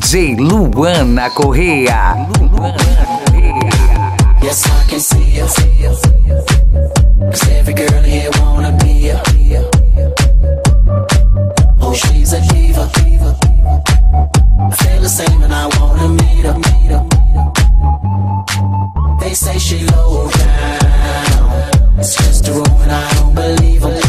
DJ Luana Correa. Yes, I can see you. 'Cause every girl here wanna be ya. Oh, she's a diva. I feel the same and I wanna meet her. They say she low down. It's just a rumor and I don't believe her.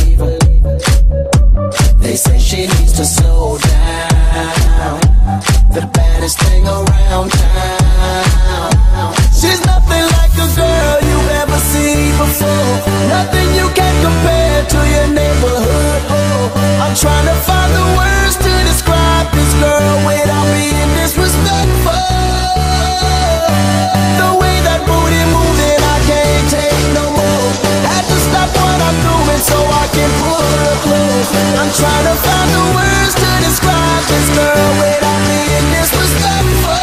They say she needs to slow down. The baddest thing around town. She's nothing like a girl you've ever seen before. Nothing you can compare to your neighborhood. I'm trying to find the words to describe this girl without being disrespectful. The way that booty moving, I can't take no more. Had to stop what I'm doing so I can pull her close. I'm trying to find the words to describe this girl without being disrespectful.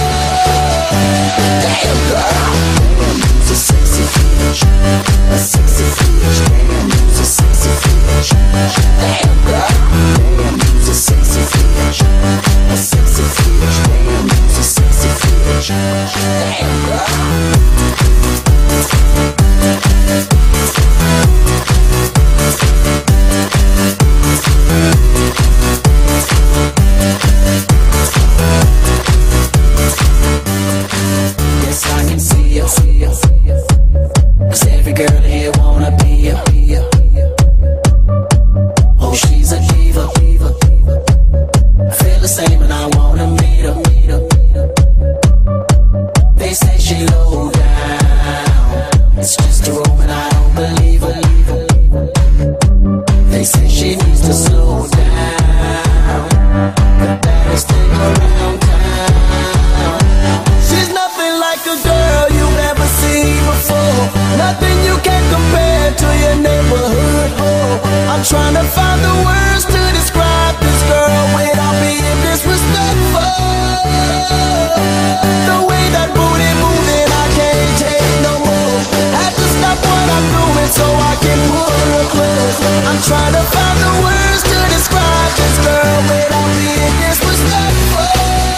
Damn girl, you's a sexy bitch, a sexy bitch. Damn, you's a sexy bitch. Damn girl, you's a sexy bitch, a sexy bitch. Damn, you's a sexy bitch. Damn girl. Yes, I can see you. 'Cause every girl here wanna be ya. Oh, she's a diva. I feel the same and I wanna meet her. They say she low down. It's just a rumor and I don't believe her. They say she needs to slow down. The baddest thing around town. She's nothing like a girl you've ever seen before. Nothing you can compare to your neighborhood. I'm trying to find the words to describe this girl without being disrespectful. The way that booty moving, I can't take no more. Had to stop what I'm doing so I can pull her close. I'm trying to find the words to describe this girl without being disrespectful.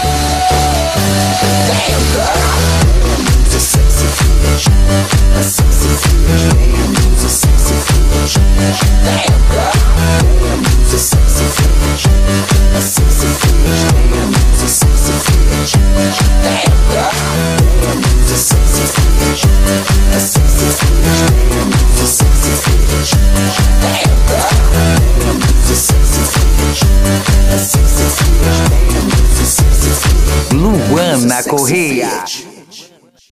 Damn girl, you's a sexy bitch, a sexy bitch. Damn, you's a sexy bitch. Damn girl, you's a sexy bitch, a sexy bitch. Damn, you's a sexy bitch. Damn girl, you's a sexy bitch, a sexy bitch. Damn, you's a sexy bitch. Damn girl, you's a sexy bitch, a sexy bitch. Damn, you's a sexy bitch. Luana Correa.